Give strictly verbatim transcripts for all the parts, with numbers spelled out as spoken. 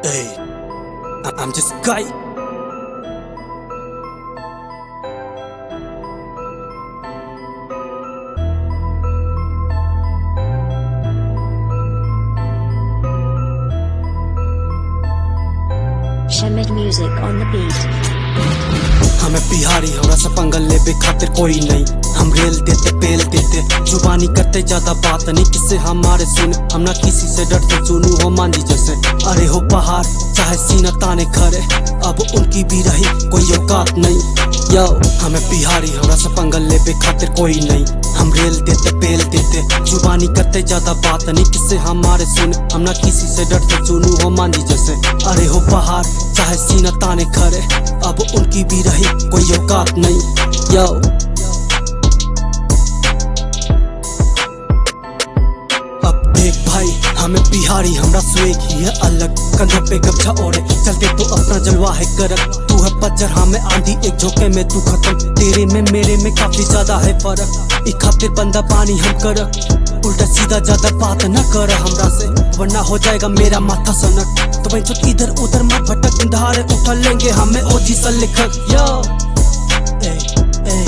Hey, I'm just a guy. Shemid music on the beat. हमें बिहारी हमरा से पंगल लेबे खातिर कोई नहीं। हम रेल देते पेल देते जुबानी करते ज्यादा बात नहीं किससे हमारे सुन। हम ना किसी से डरते सुनू हो मांझी जैसे। अरे हो पहाड़ चाहे सीना ताने खरे अब उनकी भी रही कोई औकात नहीं। यो हमें बिहारी हमरा से पंगल लेबे खातिर कोई नहीं। हम रेल देते पेल देते जुबानी करते ज्यादा बात नहीं किससे हमारे सुन। हम ना किसी से डरते सुनू हो मांझी जैसे। अरे हो पहाड़ चाहे सीना ताने खरे अब उनकी भी रही कोई औकात नहीं। यो अब देख भाई हमें बिहारी हमरा स्वेग ही है अलग। कंधे पे गमछा ओढ़े चलते तो अपना जलवा है करक। तू है पज्जर हमें आंधी एक झोंके में तू खत्म। तेरे में मेरे में काफी ज्यादा है फर्क। एक खातिर बंदा पानी हम करक उल्टा सीधा ज्यादा बात न कर हमरा से वरना हो जाएगा मेरा माथा सनक। तो भाई जो इधर उधर मत भटक धारे उठा लेंगे हमें ओजी सा लिखक। यो ए, ए।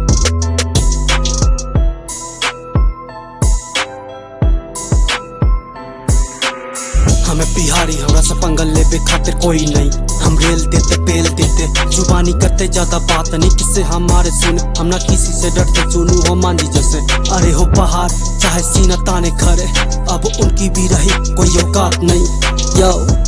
हमें बिहारी हमरा से पंगल लेबे खातिर कोई नहीं। हम रेल देते पेल देते जुबानी करते ज्यादा बात नहीं किससे हमारे सुन। हम ना किसी से डरते सुनू हो मांझी जैसे। अरे हो पहाड़ चाहे सीना ताने खरे अब उनकी भी रही कोई औकात नहीं। यो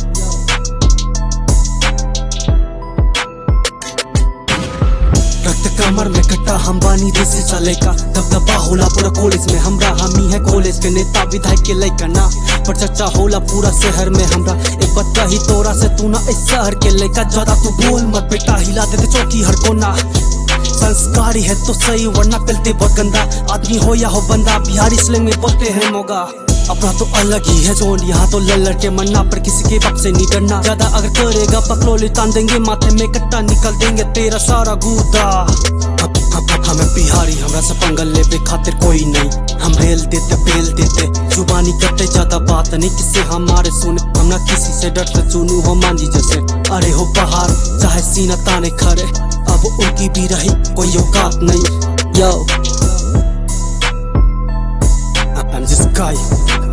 रक्त कमर में कट्टा हम बानी देसी चले का दबदबा होला पूरा कॉलेज में। हमरा हमी है कॉलेज के नेता विधायक के लइका ना पर चर्चा होला पूरा शहर में हमरा। एक बच्चा ही तोरा से तू ना इस शहर के लइका ज्यादा तू बोल मत बेटा हिला देते चौकी हर कोना। संस्कारी है तो सही वरना पिलते बहुत गंदा। आदमी हो या हो बंदा बिहारी स्लैंग में बोलते हैं मोगा। अपना तो अलग ही है जोन यहाँ तो लड़ के मरना पर किसी के बाप से नहीं डरना। ज्यादा अगर करेगा पकलोली तान देंगे माथे में कट्टा निकल देंगे तेरा सारा गुदा। हमें बिहारी हमरा से पंगल लेबे खातिर कोई नहीं। हम रेल देते पेल देते जुबानी करते ज्यादा बात नहीं किससे हमारे सुन। हम ना किसी से डरते सुनू हो मांझी जैसे। अरे हो पहाड़ चाहे सीना ताने खरे अब उनकी भी रही कोई औकात नहीं। यो I'm just a guy.